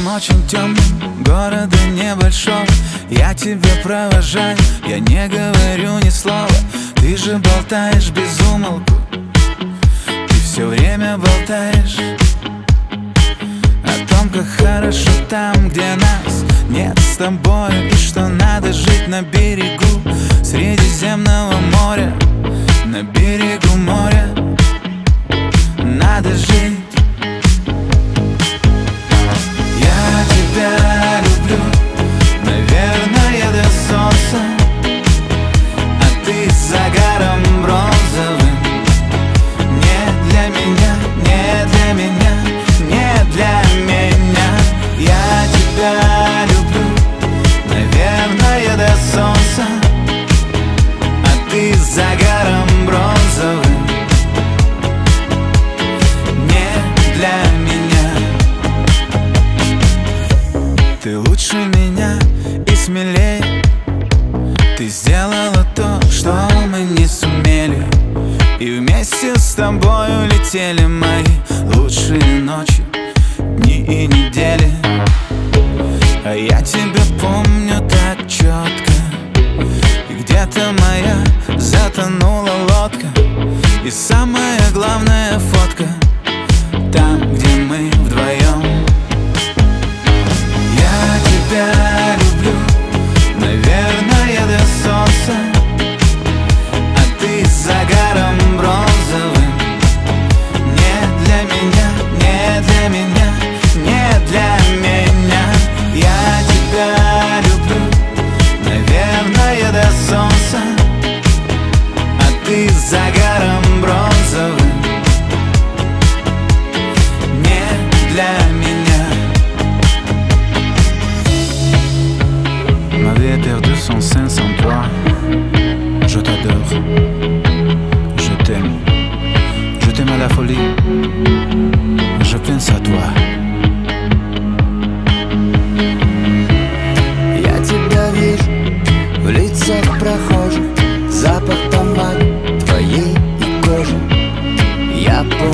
очень темным, города небольшого. Я тебя провожаю, я не говорю ни слова. Ты же болтаешь без умолку, ты все время болтаешь о том, как хорошо там, где нас нет с тобой, и что надо жить на берегу Средиземного моря. На берегу моря надо жить. Я тебя люблю, наверное, до солнца, а ты с загаром бронзовым. Не для меня, не для меня, не для меня. Я тебя люблю, наверное, до солнца, а ты с загаром бронзовым. Не для меня. Ты лучше меня и смелее. Ты сделала то, что мы не сумели, и вместе с тобой улетели мои лучшие ночи, дни и недели. А я тебя помню так четко, и где-то моя затонула лодка. И самая главная фотка там, где мы вдвоем. Я тебя люблю, наверное, до солнца, а ты с загаром бронзовым. Не для меня, не для меня, не для меня. Я тебя люблю, наверное, до солнца, а ты с загаром бронзовым. Не для меня. Ma vie est perdue sans scène, sans toi. Je t'adore, je t'aime à la folie. Je pense à toi. Я тебя вижу в лицах прохожих, запах томата твоей и кожи. Я помню